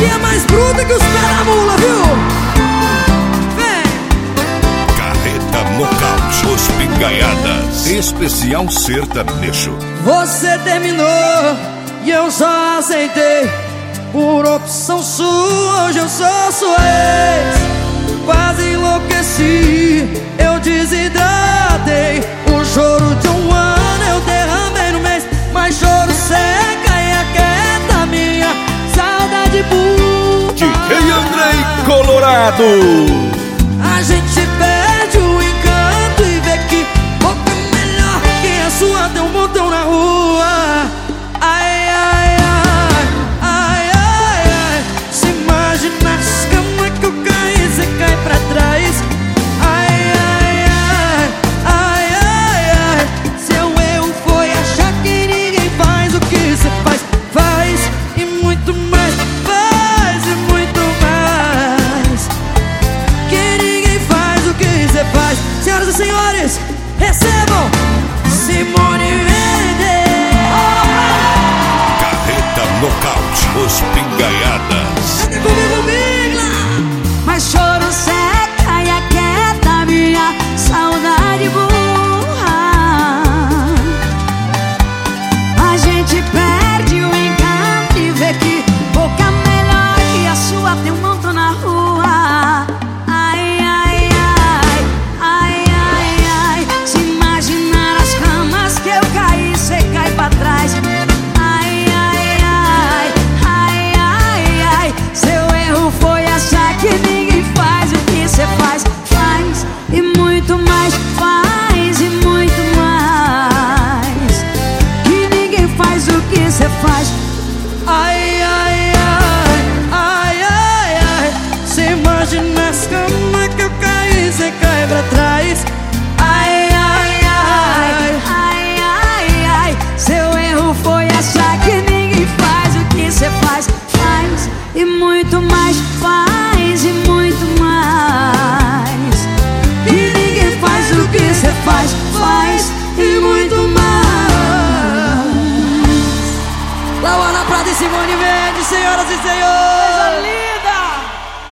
aqui é mais bruta que os pés da mula, viu? Vem! Carreta Nocaute, Os Pingaiadas, especial sertanejo. Você terminou e eu só aceitei por opção sua. Hoje eu sou sua ex. Quase enlouqueci, eu desidratei. O choro de um ano eu derramei no mês. Mas choro seca e aquieta minha saudade burra. DJ Andrei Colorado. A gente perde o encanto e vê que boca melhor que a sua tem um montão na rua. Ai, ai, ai, ai, ai, ai. Se imagina as camas que eu caí, você cai pra trás. Ai, ai, ai, ai, ai, ai. Seu erro foi achar que ninguém faz o que você faz. Faz e muito mais, faz e muito mais. Que ninguém faz o que você faz. Senhoras e senhores, recebam Simone Mendes. Carreta Nocaute, Os Pingaiadas. Canta comigo, Migla. Mas choro seca e aquieta minha saudade burra. A gente perde o encanto e vê que boca melhor que a sua tem um montão na rua. Ai, ai, ai, ai, ai, ai. Se imaginar as camas que eu caí, cê cai pra trás. Ai, ai, ai, ai, ai, ai. Seu erro foi achar que ninguém faz o que cê faz. Faz e muito mais, faz e muito mais. Que ninguém faz o que cê faz. Ai, ai, ai, ai, ai, ai. Se imagina as camas que eu caí, você cai pra trás. Ai, ai, ai, Ai, ai, ai. Seu erro foi achar que ninguém faz o que cê faz. Faz e muito mais, faz e muito mais. Que ninguém faz o que cê faz. Faz e muito mais. Lauana Prata e Simone Mendes, senhoras e senhores.